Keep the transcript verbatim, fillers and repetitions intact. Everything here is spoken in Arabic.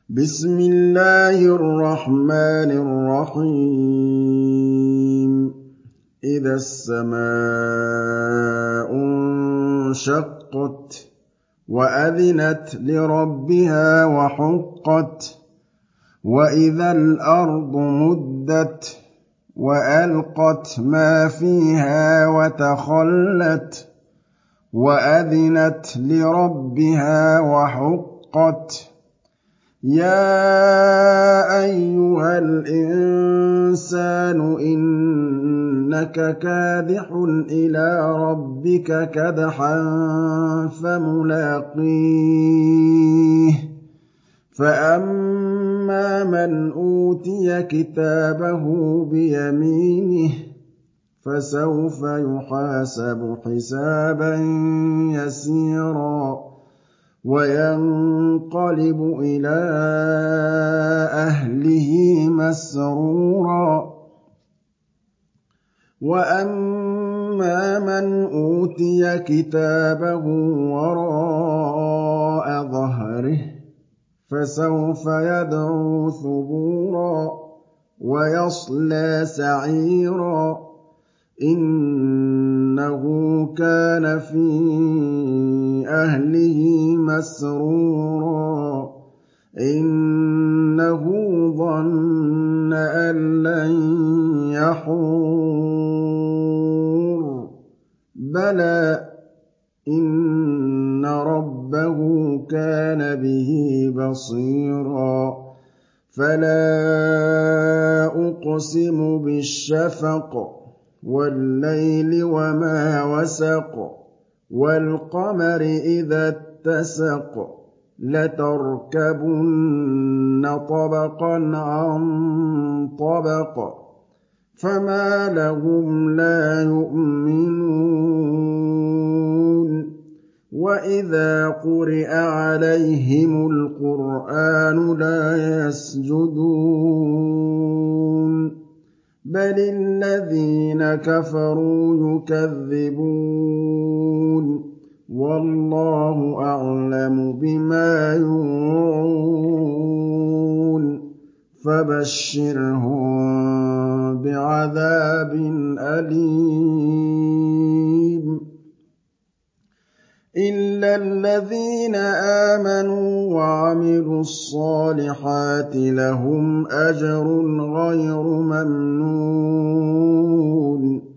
بِسْمِ اللَّهِ الرَّحْمَٰنِ الرَّحِيمِ إِذَا السَّمَاءُ انشَقَّتْ وَأَذِنَتْ لِرَبِّهَا وَحُقَّتْ وَإِذَا الْأَرْضُ مُدَّتْ وَأَلْقَتْ مَا فِيهَا وَتَخَلَّتْ وَأَذِنَتْ لِرَبِّهَا وَحُقَّتْ يَا أَيُّهَا الْإِنسَانُ إِنَّكَ كَادِحٌ إِلَىٰ رَبِّكَ كَدْحًا فَمُلَاقِيهِ فَأَمَّا مَنْ أُوتِيَ كِتَابَهُ بِيَمِينِهِ فَسَوْفَ يُحَاسَبُ حِسَابًا يَسِيرًا وَيَنقَلِبُ إِلَىٰ أَهْلِهِ مَسْرُورًا وَأَمَّا مَنْ أُوتِيَ كِتَابَهُ وَرَاءَ ظَهْرِهِ فَسَوْفَ يَدْعُو ثُبُورًا وَيَصْلَىٰ سَعِيرًا إِنَّهُ كَانَ فِي أَهْلِهِ مَسْرُورًا إِنَّهُ ظَنَّ أَن لَّن يَحُورَ بَلَىٰ إِنَّ رَبَّهُ كَانَ بِهِ بَصِيرًا فَلَا أُقْسِمُ بِالشَّفَقِ وَاللَّيْلِ وَمَا وَسَقَ وَالْقَمَرِ إِذَا اتَّسَقَ لَتَرْكَبُنَّ طَبَقًا عَن طَبَقٍ فَمَا لَهُمْ لَا يُؤْمِنُونَ وَإِذَا قُرِئَ عَلَيْهِمُ الْقُرْآنُ لَا يَسْجُدُونَ بَلِ الَّذِينَ كَفَرُوا يُكَذِّبُونَ وَاللَّهُ أَعْلَمُ بِمَا يُوعُونَ فَبَشِّرْهُم بِعَذَابٍ أَلِيمٍ إِلَّا الَّذِينَ آمَنُوا وَعَمِلُوا الصَّالِحَاتِ لَهُمْ أَجْرٌ غَيْرُ مَمْنُونٍ